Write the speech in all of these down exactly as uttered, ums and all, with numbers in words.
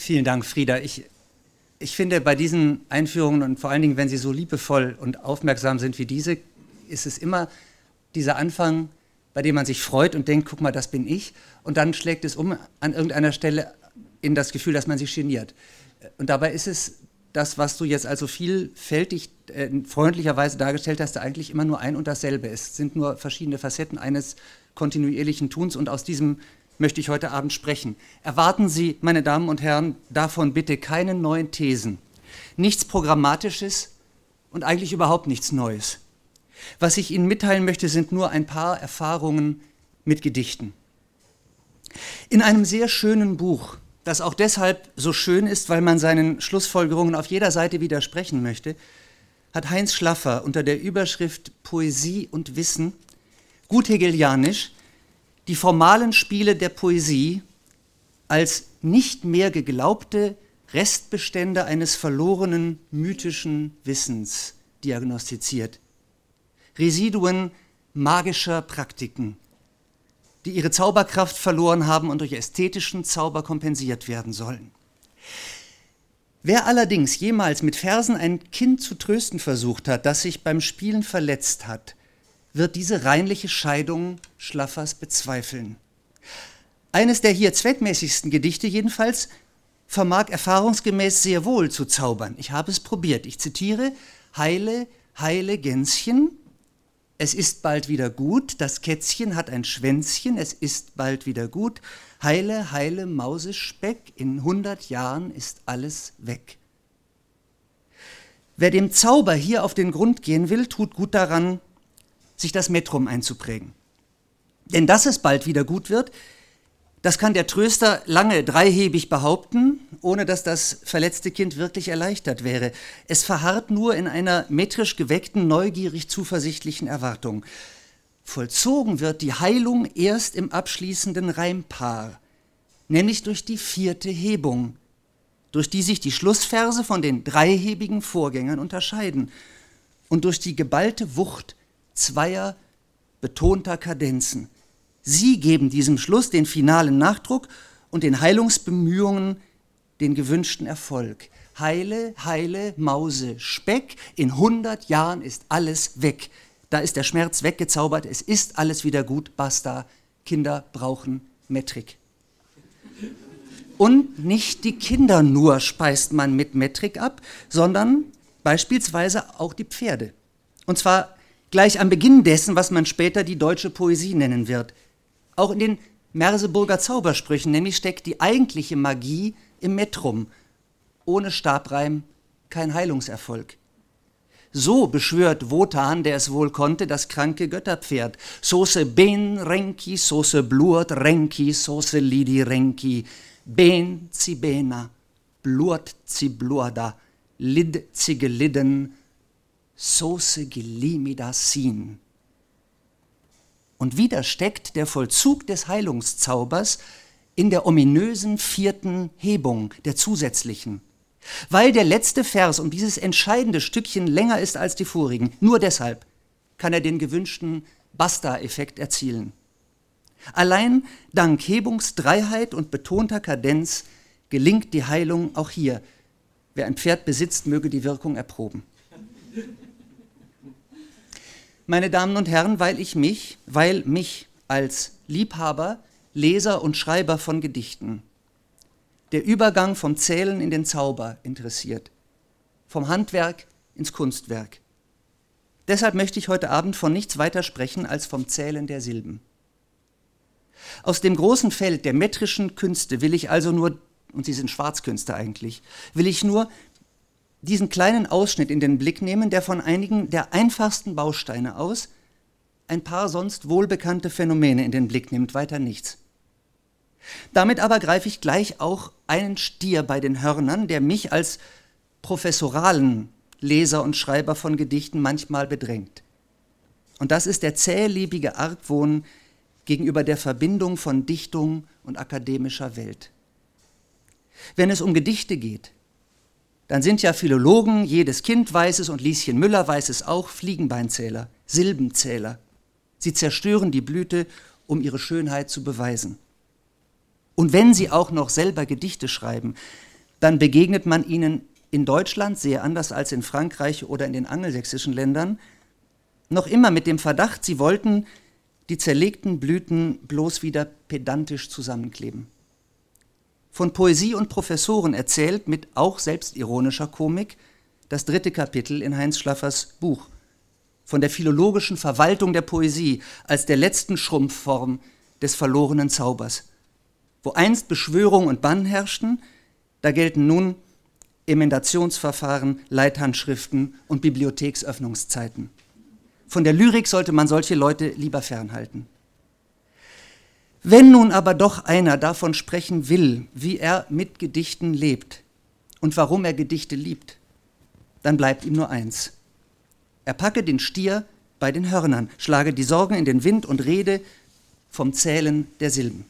Vielen Dank, Frieda. Ich, ich finde, bei diesen Einführungen und vor allen Dingen, wenn sie so liebevoll und aufmerksam sind wie diese, ist es immer dieser Anfang, bei dem man sich freut und denkt, guck mal, das bin ich. Und dann schlägt es um an irgendeiner Stelle in das Gefühl, dass man sich geniert. Und dabei ist es das, was du jetzt also vielfältig, äh, freundlicherweise dargestellt hast, eigentlich immer nur ein und dasselbe. Es sind nur verschiedene Facetten eines kontinuierlichen Tuns und aus diesem möchte ich heute Abend sprechen. Erwarten Sie, meine Damen und Herren, davon bitte keine neuen Thesen. Nichts Programmatisches und eigentlich überhaupt nichts Neues. Was ich Ihnen mitteilen möchte, sind nur ein paar Erfahrungen mit Gedichten. In einem sehr schönen Buch, das auch deshalb so schön ist, weil man seinen Schlussfolgerungen auf jeder Seite widersprechen möchte, hat Heinz Schlaffer unter der Überschrift Poesie und Wissen, gut hegelianisch, die formalen Spiele der Poesie als nicht mehr geglaubte Restbestände eines verlorenen mythischen Wissens diagnostiziert. Residuen magischer Praktiken, die ihre Zauberkraft verloren haben und durch ästhetischen Zauber kompensiert werden sollen. Wer allerdings jemals mit Versen ein Kind zu trösten versucht hat, das sich beim Spielen verletzt hat, wird diese reinliche Scheidung Schlaffers bezweifeln. Eines der hier zweckmäßigsten Gedichte jedenfalls vermag erfahrungsgemäß sehr wohl zu zaubern. Ich habe es probiert. Ich zitiere: Heile, heile Gänschen, es ist bald wieder gut, das Kätzchen hat ein Schwänzchen, es ist bald wieder gut, heile, heile Mausespeck, in hundert Jahren ist alles weg. Wer dem Zauber hier auf den Grund gehen will, tut gut daran, sich das Metrum einzuprägen. Denn dass es bald wieder gut wird, das kann der Tröster lange dreihebig behaupten, ohne dass das verletzte Kind wirklich erleichtert wäre. Es verharrt nur in einer metrisch geweckten, neugierig zuversichtlichen Erwartung. Vollzogen wird die Heilung erst im abschließenden Reimpaar, nämlich durch die vierte Hebung, durch die sich die Schlussverse von den dreihebigen Vorgängern unterscheiden und durch die geballte Wucht zweier betonter Kadenzen. Sie geben diesem Schluss den finalen Nachdruck und den Heilungsbemühungen den gewünschten Erfolg. Heile, heile Mause, Speck, in hundert Jahren ist alles weg. Da ist der Schmerz weggezaubert, es ist alles wieder gut, basta. Kinder brauchen Metrik. Und nicht die Kinder nur speist man mit Metrik ab, sondern beispielsweise auch die Pferde. Und zwar gleich am Beginn dessen, was man später die deutsche Poesie nennen wird. Auch in den Merseburger Zaubersprüchen nämlich steckt die eigentliche Magie im Metrum. Ohne Stabreim kein Heilungserfolg. So beschwört Wotan, der es wohl konnte, das kranke Götterpferd. Soße ben renki, soße bluert renki, soße lidi renki. Ben zi bena, bluert zi bluada, lid zi gelidden, soße gelimida sin. Und wieder steckt der Vollzug des Heilungszaubers in der ominösen vierten Hebung, der zusätzlichen. Weil der letzte Vers um dieses entscheidende Stückchen länger ist als die vorigen, nur deshalb kann er den gewünschten Basta-Effekt erzielen. Allein dank Hebungsdreiheit und betonter Kadenz gelingt die Heilung auch hier. Wer ein Pferd besitzt, möge die Wirkung erproben. Meine Damen und Herren, weil ich mich, weil mich als Liebhaber, Leser und Schreiber von Gedichten der Übergang vom Zählen in den Zauber interessiert, vom Handwerk ins Kunstwerk. Deshalb möchte ich heute Abend von nichts weiter sprechen als vom Zählen der Silben. Aus dem großen Feld der metrischen Künste will ich also nur, und sie sind Schwarzkünste eigentlich, will ich nur diesen kleinen Ausschnitt in den Blick nehmen, der von einigen der einfachsten Bausteine aus ein paar sonst wohlbekannte Phänomene in den Blick nimmt, weiter nichts. Damit aber greife ich gleich auch einen Stier bei den Hörnern, der mich als professoralen Leser und Schreiber von Gedichten manchmal bedrängt. Und das ist der zählebige Argwohn gegenüber der Verbindung von Dichtung und akademischer Welt. Wenn es um Gedichte geht, dann sind ja Philologen, jedes Kind weiß es und Lieschen Müller weiß es auch, Fliegenbeinzähler, Silbenzähler. Sie zerstören die Blüte, um ihre Schönheit zu beweisen. Und wenn sie auch noch selber Gedichte schreiben, dann begegnet man ihnen in Deutschland, sehr anders als in Frankreich oder in den angelsächsischen Ländern, noch immer mit dem Verdacht, sie wollten die zerlegten Blüten bloß wieder pedantisch zusammenkleben. Von Poesie und Professoren erzählt, mit auch selbstironischer Komik, das dritte Kapitel in Heinz Schlaffers Buch, von der philologischen Verwaltung der Poesie als der letzten Schrumpfform des verlorenen Zaubers. Wo einst Beschwörung und Bann herrschten, da gelten nun Emendationsverfahren, Leithandschriften und Bibliotheksöffnungszeiten. Von der Lyrik sollte man solche Leute lieber fernhalten. Wenn nun aber doch einer davon sprechen will, wie er mit Gedichten lebt und warum er Gedichte liebt, dann bleibt ihm nur eins. Er packe den Stier bei den Hörnern, schlage die Sorgen in den Wind und rede vom Zählen der Silben.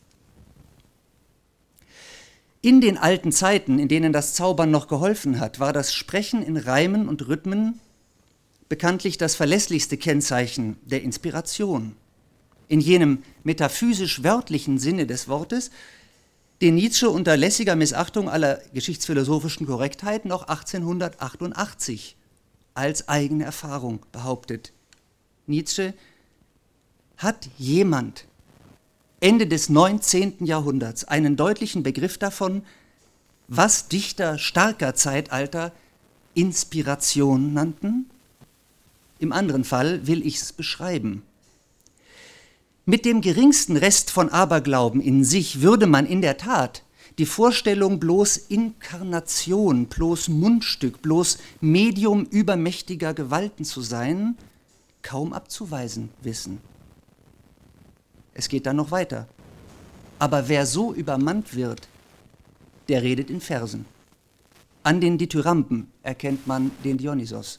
In den alten Zeiten, in denen das Zaubern noch geholfen hat, war das Sprechen in Reimen und Rhythmen bekanntlich das verlässlichste Kennzeichen der Inspiration, in jenem metaphysisch-wörtlichen Sinne des Wortes, den Nietzsche unter lässiger Missachtung aller geschichtsphilosophischen Korrektheit noch achtzehnhundertachtundachtzig als eigene Erfahrung behauptet. Nietzsche: hat jemand Ende des neunzehnten Jahrhunderts einen deutlichen Begriff davon, was Dichter starker Zeitalter Inspiration nannten? Im anderen Fall will ich es beschreiben. Mit dem geringsten Rest von Aberglauben in sich würde man in der Tat die Vorstellung, bloß Inkarnation, bloß Mundstück, bloß Medium übermächtiger Gewalten zu sein, kaum abzuweisen wissen. Es geht dann noch weiter. Aber wer so übermannt wird, der redet in Versen. An den Dithyramben erkennt man den Dionysos.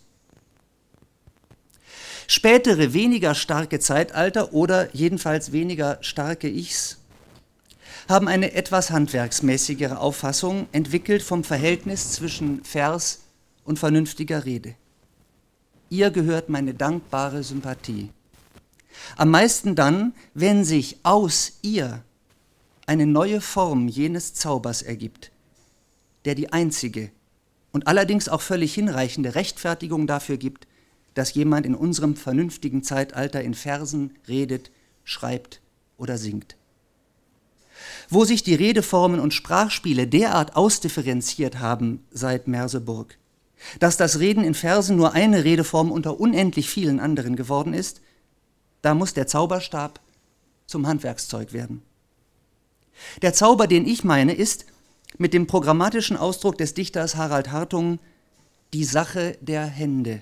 Spätere, weniger starke Zeitalter oder jedenfalls weniger starke Ichs haben eine etwas handwerksmäßigere Auffassung entwickelt vom Verhältnis zwischen Vers und vernünftiger Rede. Ihr gehört meine dankbare Sympathie. Am meisten dann, wenn sich aus ihr eine neue Form jenes Zaubers ergibt, der die einzige und allerdings auch völlig hinreichende Rechtfertigung dafür gibt, dass jemand in unserem vernünftigen Zeitalter in Versen redet, schreibt oder singt. Wo sich die Redeformen und Sprachspiele derart ausdifferenziert haben seit Merseburg, dass das Reden in Versen nur eine Redeform unter unendlich vielen anderen geworden ist, da muss der Zauberstab zum Handwerkszeug werden. Der Zauber, den ich meine, ist mit dem programmatischen Ausdruck des Dichters Harald Hartung die Sache der Hände,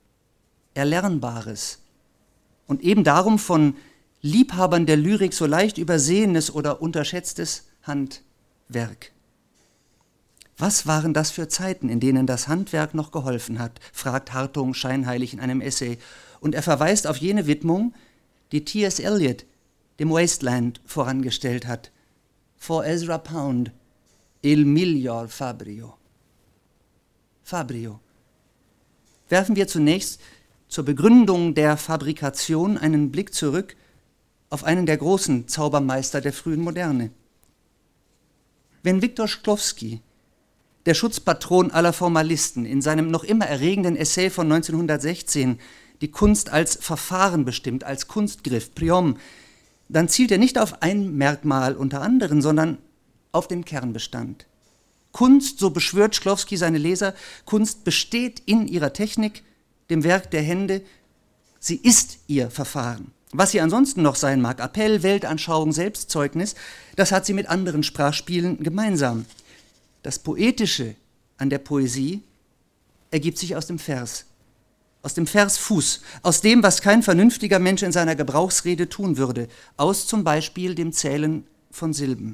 Erlernbares und eben darum von Liebhabern der Lyrik so leicht übersehenes oder unterschätztes Handwerk. Was waren das für Zeiten, in denen das Handwerk noch geholfen hat, fragt Hartung scheinheilig in einem Essay, und er verweist auf jene Widmung, die T S Eliot dem Wasteland vorangestellt hat. For Ezra Pound, il miglior Fabbrio. Fabbrio. Werfen wir zunächst zur Begründung der Fabrikation einen Blick zurück auf einen der großen Zaubermeister der frühen Moderne. Wenn Viktor Szklowski, der Schutzpatron aller Formalisten, in seinem noch immer erregenden Essay von neunzehnhundertsechzehn die Kunst als Verfahren bestimmt, als Kunstgriff, Priom, dann zielt er nicht auf ein Merkmal unter anderen, sondern auf den Kernbestand. Kunst, so beschwört Szklowski seine Leser, Kunst besteht in ihrer Technik, dem Werk der Hände, sie ist ihr Verfahren. Was sie ansonsten noch sein mag, Appell, Weltanschauung, Selbstzeugnis, das hat sie mit anderen Sprachspielen gemeinsam. Das Poetische an der Poesie ergibt sich aus dem Vers, aus dem Versfuß, aus dem, was kein vernünftiger Mensch in seiner Gebrauchsrede tun würde, aus zum Beispiel dem Zählen von Silben.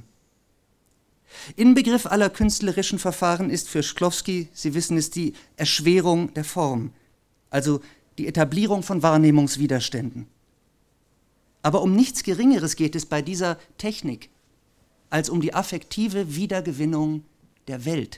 Inbegriff aller künstlerischen Verfahren ist für Szklowski, Sie wissen es, die Erschwerung der Form, also die Etablierung von Wahrnehmungswiderständen. Aber um nichts Geringeres geht es bei dieser Technik, als um die affektive Wiedergewinnung der Welt.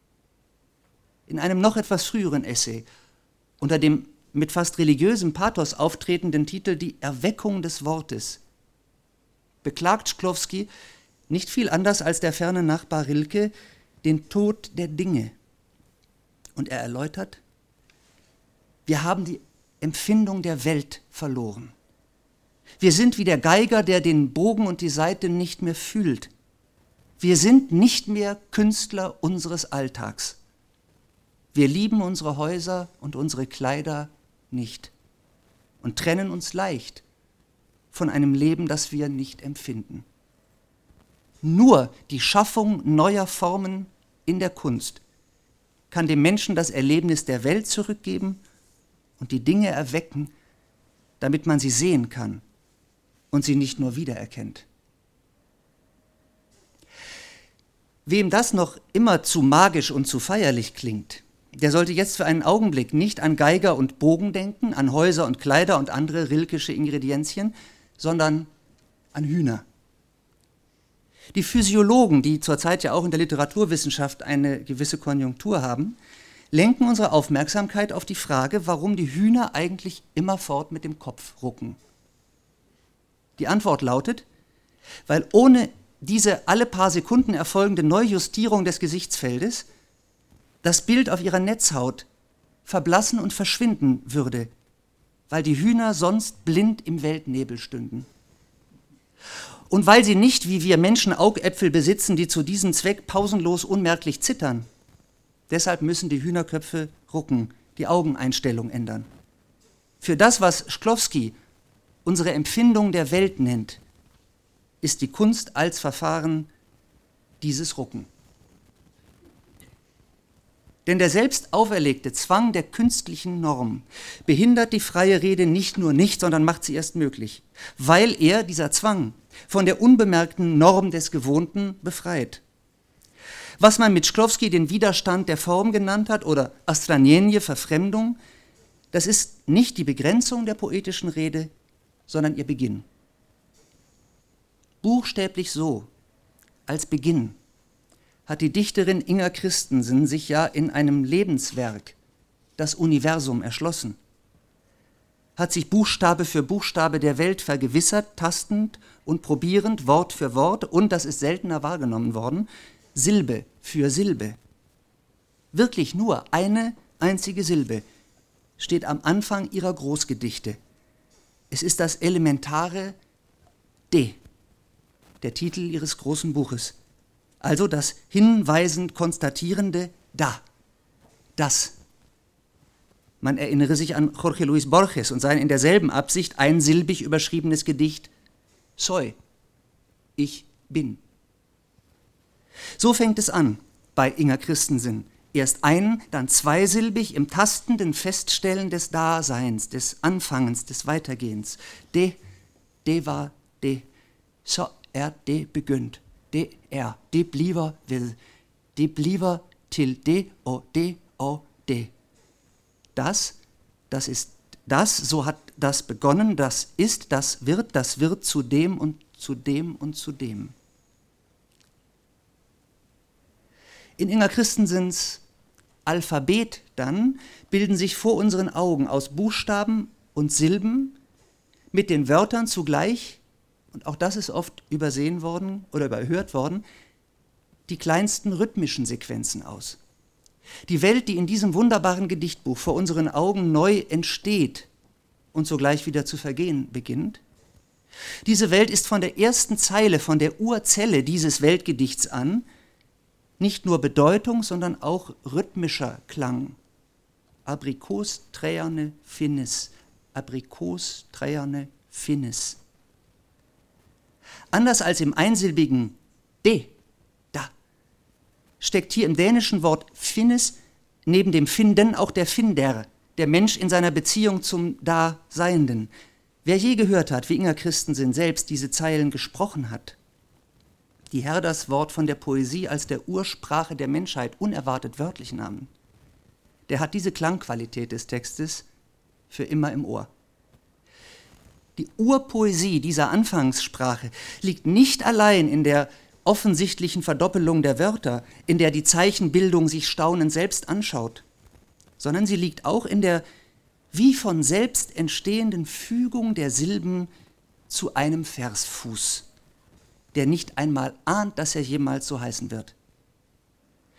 In einem noch etwas früheren Essay, unter dem mit fast religiösem Pathos auftretenden Titel Die Erweckung des Wortes, beklagt Szklowski, nicht viel anders als der ferne Nachbar Rilke, den Tod der Dinge. Und er erläutert, wir haben die Empfindung der Welt verloren. Wir sind wie der Geiger, der den Bogen und die Saite nicht mehr fühlt. Wir sind nicht mehr Künstler unseres Alltags. Wir lieben unsere Häuser und unsere Kleider nicht und trennen uns leicht von einem Leben, das wir nicht empfinden. Nur die Schaffung neuer Formen in der Kunst kann dem Menschen das Erlebnis der Welt zurückgeben und die Dinge erwecken, damit man sie sehen kann und sie nicht nur wiedererkennt. Wem das noch immer zu magisch und zu feierlich klingt, der sollte jetzt für einen Augenblick nicht an Geiger und Bogen denken, an Häuser und Kleider und andere rilkische Ingredienzien, sondern an Hühner. Die Physiologen, die zurzeit ja auch in der Literaturwissenschaft eine gewisse Konjunktur haben, lenken unsere Aufmerksamkeit auf die Frage, warum die Hühner eigentlich immerfort mit dem Kopf rucken. Die Antwort lautet, weil ohne diese alle paar Sekunden erfolgende Neujustierung des Gesichtsfeldes das Bild auf ihrer Netzhaut verblassen und verschwinden würde, weil die Hühner sonst blind im Weltnebel stünden. Und weil sie nicht, wie wir Menschen, Augäpfel besitzen, die zu diesem Zweck pausenlos unmerklich zittern. Deshalb müssen die Hühnerköpfe rucken, die Augeneinstellung ändern. Für das, was Shklovsky unsere Empfindung der Welt nennt, ist die Kunst als Verfahren dieses Rucken. Denn der selbst auferlegte Zwang der künstlichen Norm behindert die freie Rede nicht nur nicht, sondern macht sie erst möglich, weil er, dieser Zwang, von der unbemerkten Norm des Gewohnten befreit. Was man mit Shklovsky den Widerstand der Form genannt hat oder Astranienie, Verfremdung, das ist nicht die Begrenzung der poetischen Rede, sondern ihr Beginn. Buchstäblich so, als Beginn, hat die Dichterin Inger Christensen sich ja in einem Lebenswerk das Universum erschlossen, hat sich Buchstabe für Buchstabe der Welt vergewissert, tastend und probierend, Wort für Wort, und, das ist seltener wahrgenommen worden, Silbe für Silbe. Wirklich nur eine einzige Silbe steht am Anfang ihrer Großgedichte. Es ist das elementare De, der Titel ihres großen Buches. Also das hinweisend konstatierende Da, das. Man erinnere sich an Jorge Luis Borges und sein in derselben Absicht einsilbig überschriebenes Gedicht Soy, ich bin. So fängt es an bei Inger Christensen. Erst ein, dann zweisilbig im tastenden Feststellen des Daseins, des Anfangens, des Weitergehens. De, de var de, så er det begyndt. Det er, det bliver ved, det bliver til det og det og det. Das, das ist das, so hat das begonnen, das ist, das wird, das wird zu dem und zu dem und zu dem. In Inger Christensens Alphabet dann bilden sich vor unseren Augen aus Buchstaben und Silben mit den Wörtern zugleich, und auch das ist oft übersehen worden oder überhört worden, die kleinsten rhythmischen Sequenzen aus. Die Welt, die in diesem wunderbaren Gedichtbuch vor unseren Augen neu entsteht und sogleich wieder zu vergehen beginnt, diese Welt ist von der ersten Zeile, von der Urzelle dieses Weltgedichts an, nicht nur Bedeutung, sondern auch rhythmischer Klang. Abrikos träerne finis, abrikos träerne finis. Anders als im einsilbigen de, da, steckt hier im dänischen Wort finis neben dem Finden auch der Finder, der Mensch in seiner Beziehung zum Daseienden. Wer je gehört hat, wie Inger Christensen selbst diese Zeilen gesprochen hat, die Herders Wort von der Poesie als der Ursprache der Menschheit unerwartet wörtlich nahmen, der hat diese Klangqualität des Textes für immer im Ohr. Die Urpoesie dieser Anfangssprache liegt nicht allein in der offensichtlichen Verdoppelung der Wörter, in der die Zeichenbildung sich staunend selbst anschaut, sondern sie liegt auch in der wie von selbst entstehenden Fügung der Silben zu einem Versfuß, der nicht einmal ahnt, dass er jemals so heißen wird.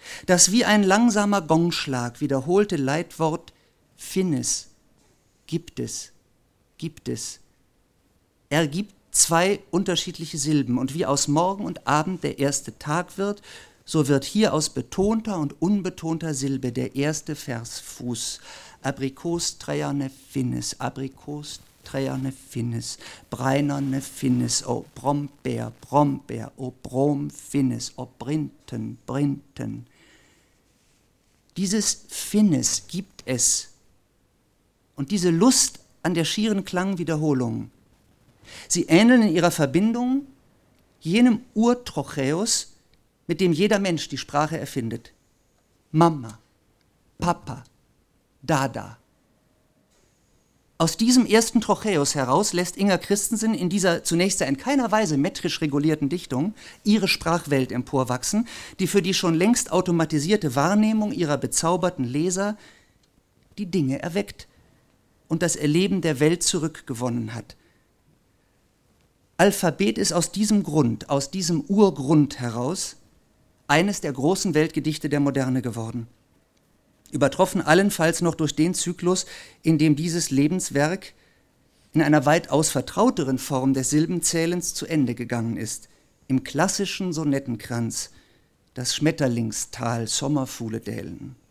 Das wie ein langsamer Gongschlag wiederholte Leitwort Finis, gibt es, gibt es, ergibt zwei unterschiedliche Silben, und wie aus Morgen und Abend der erste Tag wird, so wird hier aus betonter und unbetonter Silbe der erste Versfuß. Abrikos treierne Finis, Abrikos treierne Finis, breinerne Finis, o Brombeer, Brombeer, o Brom Finis, o Brinten, Brinten. Dieses Finis gibt es, und diese Lust an der schieren Klangwiederholung. Sie ähneln in ihrer Verbindung jenem Urtrochäus, mit dem jeder Mensch die Sprache erfindet. Mama, Papa, Dada. Aus diesem ersten Trochäus heraus lässt Inger Christensen in dieser zunächst in keiner Weise metrisch regulierten Dichtung ihre Sprachwelt emporwachsen, die für die schon längst automatisierte Wahrnehmung ihrer bezauberten Leser die Dinge erweckt und das Erleben der Welt zurückgewonnen hat. Alphabet ist aus diesem Grund, aus diesem Urgrund heraus eines der großen Weltgedichte der Moderne geworden. Übertroffen allenfalls noch durch den Zyklus, in dem dieses Lebenswerk in einer weitaus vertrauteren Form des Silbenzählens zu Ende gegangen ist, im klassischen Sonettenkranz, das Schmetterlingstal Sommerfugledälen.